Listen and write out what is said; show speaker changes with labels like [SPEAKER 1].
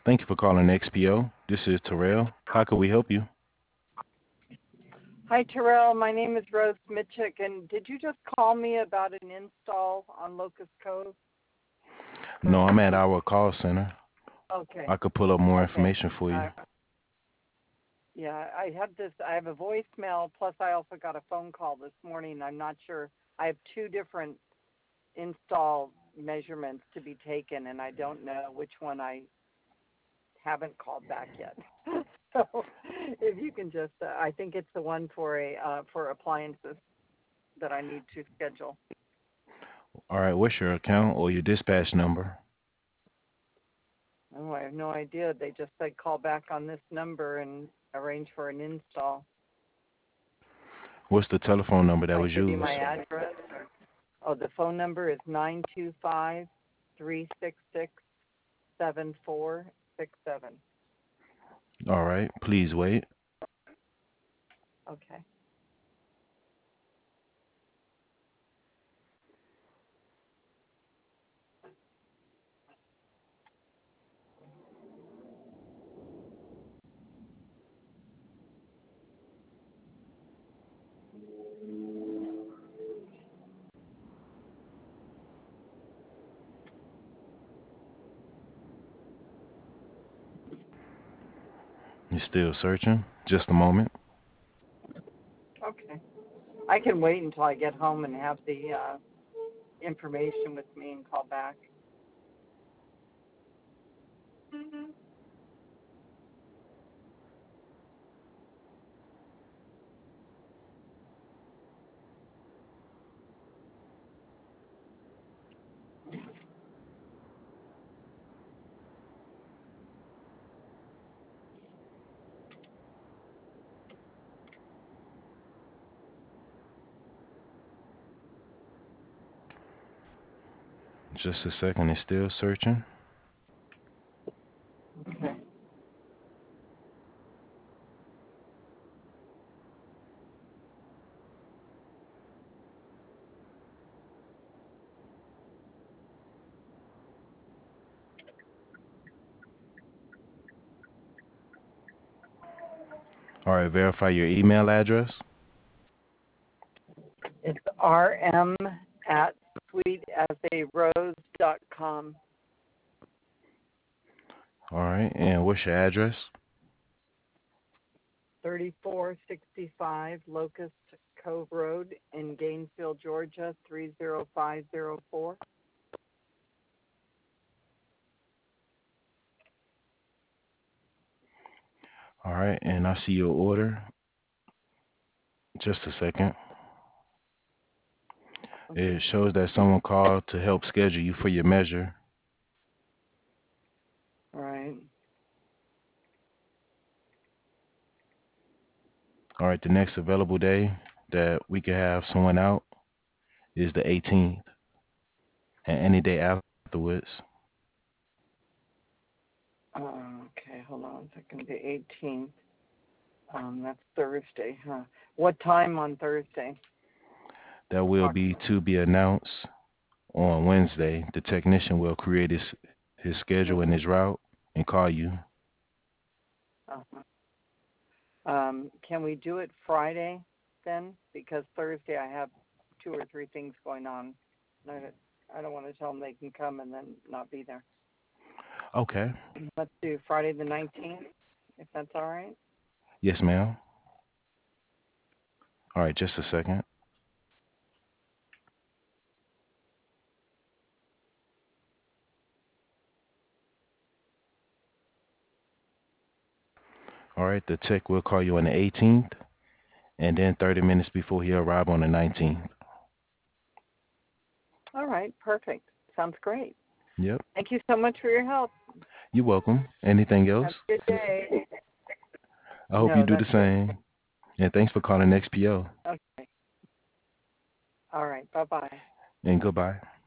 [SPEAKER 1] Thank you for calling XPO. This is Terrell. How can we help you?
[SPEAKER 2] Hi, Terrell. My name is Rose Mitchick, and did you just call me about an install on Locust Cove?
[SPEAKER 1] No, I'm at our call center.
[SPEAKER 2] Okay.
[SPEAKER 1] I could pull up more
[SPEAKER 2] Okay.
[SPEAKER 1] information for you.
[SPEAKER 2] Yeah, I have this. I have a voicemail. Plus, I also got a phone call this morning. I'm not sure. I have two different install measurements to be taken, and I don't know which one I haven't called back yet. So, if you can just, I think it's the one for appliances that I need to schedule.
[SPEAKER 1] All right, what's your account or your dispatch number?
[SPEAKER 2] Oh, I have no idea. They just said call back on this number and arrange for an install.
[SPEAKER 1] What's the telephone number that
[SPEAKER 2] I
[SPEAKER 1] was
[SPEAKER 2] give you my
[SPEAKER 1] used?
[SPEAKER 2] address. Oh, the phone number is 925-366-7467.
[SPEAKER 1] All right, please wait.
[SPEAKER 2] Okay.
[SPEAKER 1] You're still searching? Just a moment.
[SPEAKER 2] Okay. I can wait until I get home and have the information with me and call back.
[SPEAKER 1] Just a second. It's still searching.
[SPEAKER 2] Okay.
[SPEAKER 1] All right, verify your email address.
[SPEAKER 2] It's rm at sweetasarose.com.
[SPEAKER 1] All right, and what's your address?
[SPEAKER 2] 3465 Locust Cove Road in Gainesville, Georgia, 30504.
[SPEAKER 1] All right, and I see your order. Just a second.
[SPEAKER 2] Okay.
[SPEAKER 1] It shows that someone called to help schedule you for your measure.
[SPEAKER 2] All right.
[SPEAKER 1] All right, the next available day that we could have someone out is the 18th, and any day afterwards.
[SPEAKER 2] Okay, hold on a second. The 18th. That's Thursday, huh? What time on Thursday?
[SPEAKER 1] That will be
[SPEAKER 2] Approximately.
[SPEAKER 1] to be announced on Wednesday. The technician will create his schedule and
[SPEAKER 2] Mm-hmm.
[SPEAKER 1] his route and call you.
[SPEAKER 2] Uh-huh. Can we do it Friday then? Because Thursday I have two or three things going on. I don't want to tell them they can come and then not be there.
[SPEAKER 1] Okay.
[SPEAKER 2] Let's do Friday the 19th, if that's all right.
[SPEAKER 1] Yes, ma'am. All right, just a second. All right, the tech will call you on the 18th, and then 30 minutes before he arrive on the 19th.
[SPEAKER 2] All right, perfect. Sounds great.
[SPEAKER 1] Yep.
[SPEAKER 2] Thank you so much for your help.
[SPEAKER 1] You're welcome. Anything else?
[SPEAKER 2] Have a good day.
[SPEAKER 1] I hope you
[SPEAKER 2] No,
[SPEAKER 1] do the
[SPEAKER 2] that's it.
[SPEAKER 1] same. And thanks for calling XPO.
[SPEAKER 2] Okay. All right. Bye bye.
[SPEAKER 1] And goodbye.